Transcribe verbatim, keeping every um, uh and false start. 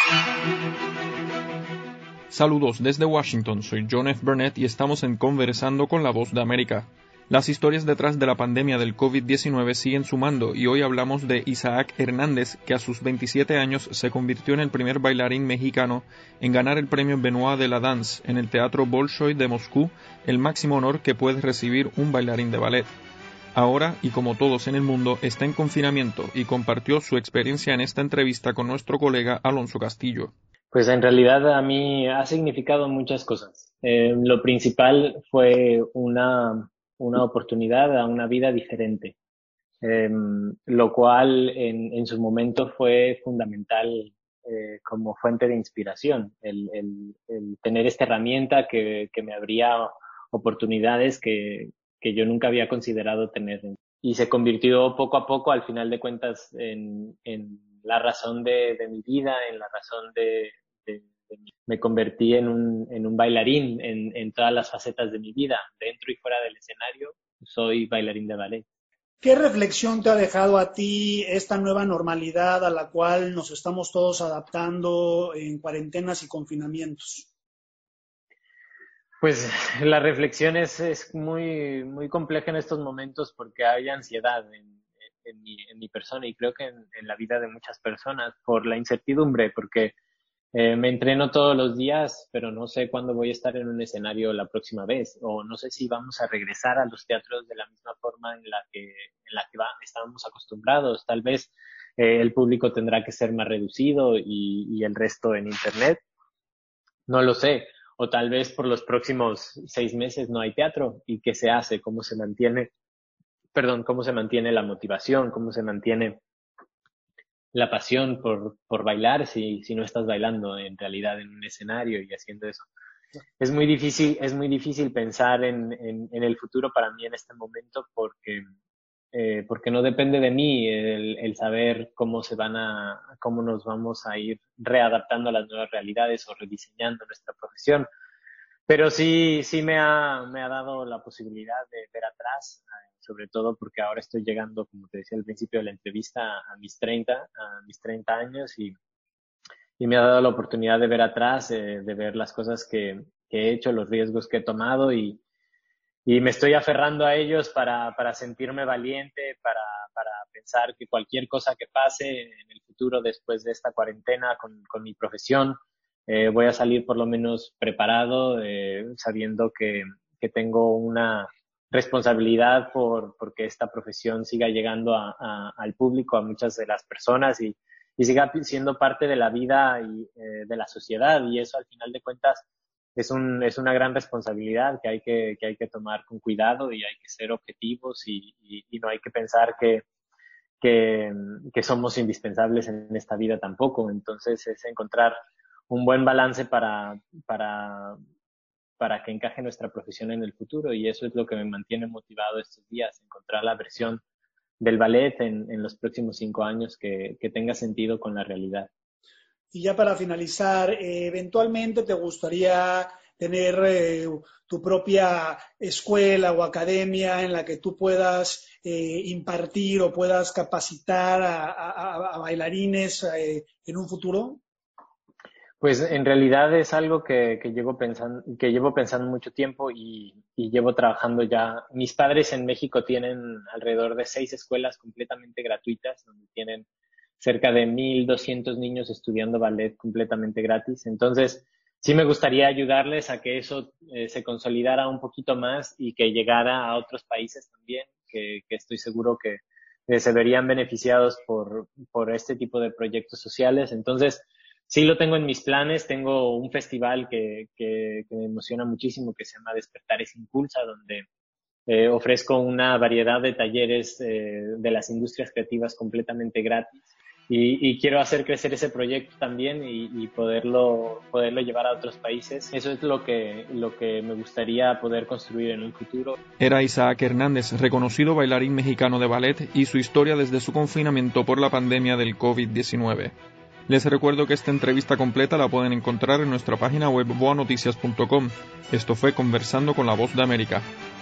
Saludos desde Washington, soy John F. Burnett y estamos en Conversando con la Voz de América. Las historias detrás de la pandemia del COVID diecinueve siguen sumando y hoy hablamos de Isaac Hernández, que a sus veintisiete años se convirtió en el primer bailarín mexicano en ganar el premio Benoit de la Danse en el Teatro Bolshoi de Moscú, el máximo honor que puede recibir un bailarín de ballet. Ahora, y como todos en el mundo, está en confinamiento y compartió su experiencia en esta entrevista con nuestro colega Alonso Castillo. Pues en realidad a mí ha significado muchas cosas. Eh, lo principal fue una, una oportunidad a una vida diferente, eh, lo cual en, en su momento fue fundamental eh, como fuente de inspiración, el, el, el tener esta herramienta que, que me abría oportunidades que, que yo nunca había considerado tener. Y se convirtió poco a poco, al final de cuentas, en, en la razón de, de mi vida, en la razón de, de, de mi... Me convertí en un, en un bailarín en, en todas las facetas de mi vida, dentro y fuera del escenario. Soy bailarín de ballet. ¿Qué reflexión te ha dejado a ti esta nueva normalidad a la cual nos estamos todos adaptando en cuarentenas y confinamientos? Pues la reflexión es, es muy, muy compleja en estos momentos porque hay ansiedad en, en, mi, en mi persona y creo que en, en la vida de muchas personas por la incertidumbre, porque eh, me entreno todos los días, pero no sé cuándo voy a estar en un escenario la próxima vez, o no sé si vamos a regresar a los teatros de la misma forma en la que, en la que va, estábamos acostumbrados. Tal vez eh, el público tendrá que ser más reducido y, y el resto en internet. No lo sé. O tal vez por los próximos seis meses no hay teatro. ¿Y qué se hace? ¿Cómo se mantiene, perdón, cómo se mantiene la motivación? ¿Cómo se mantiene la pasión por, por bailar si, si no estás bailando en realidad en un escenario y haciendo eso? Es muy difícil, es muy difícil pensar en, en, en el futuro para mí en este momento porque, eh, porque no depende de mí el, el saber cómo se van a, cómo nos vamos a ir readaptando a las nuevas realidades o rediseñando nuestra profesión. Pero sí, sí me ha, me ha dado la posibilidad de ver atrás, sobre todo porque ahora estoy llegando, como te decía al principio de la entrevista, a mis treinta, a mis treinta años y, y me ha dado la oportunidad de ver atrás, eh, de ver las cosas que, que he hecho, los riesgos que he tomado y, y me estoy aferrando a ellos para, para sentirme valiente, para, para pensar que cualquier cosa que pase en el futuro después de esta cuarentena con, con mi profesión, eh, voy a salir por lo menos preparado, eh, sabiendo que, que tengo una responsabilidad por porque esta profesión siga llegando a, a, al público, a muchas de las personas y, y siga siendo parte de la vida y eh, de la sociedad, y eso al final de cuentas es un es una gran responsabilidad que hay que que hay que tomar con cuidado y hay que ser objetivos y, y, y no hay que pensar que que que somos indispensables en esta vida tampoco. Entonces es encontrar un buen balance para para para que encaje nuestra profesión en el futuro, y eso es lo que me mantiene motivado estos días, encontrar la versión del ballet en, en los próximos cinco años que, que tenga sentido con la realidad. Y ya para finalizar, eh, ¿eventualmente te gustaría tener eh, tu propia escuela o academia en la que tú puedas eh, impartir o puedas capacitar a, a, a bailarines eh, en un futuro? Pues en realidad es algo que, que llevo pensando, que llevo pensando mucho tiempo y, y llevo trabajando ya. Mis padres en México tienen alrededor de seis escuelas completamente gratuitas, donde tienen cerca de mil doscientos niños estudiando ballet completamente gratis. Entonces, sí me gustaría ayudarles a que eso eh, se consolidara un poquito más y que llegara a otros países también, que, que estoy seguro que eh, se verían beneficiados por, por este tipo de proyectos sociales. Entonces, sí lo tengo en mis planes. Tengo un festival que, que, que me emociona muchísimo que se llama Despertares Impulsa, donde eh, ofrezco una variedad de talleres eh, de las industrias creativas completamente gratis. Y, y quiero hacer crecer ese proyecto también y, y poderlo, poderlo llevar a otros países. Eso es lo que, lo que me gustaría poder construir en un futuro. Era Isaac Hernández, reconocido bailarín mexicano de ballet, y su historia desde su confinamiento por la pandemia del COVID diecinueve. Les recuerdo que esta entrevista completa la pueden encontrar en nuestra página web boa noticias punto com. Esto fue Conversando con la Voz de América.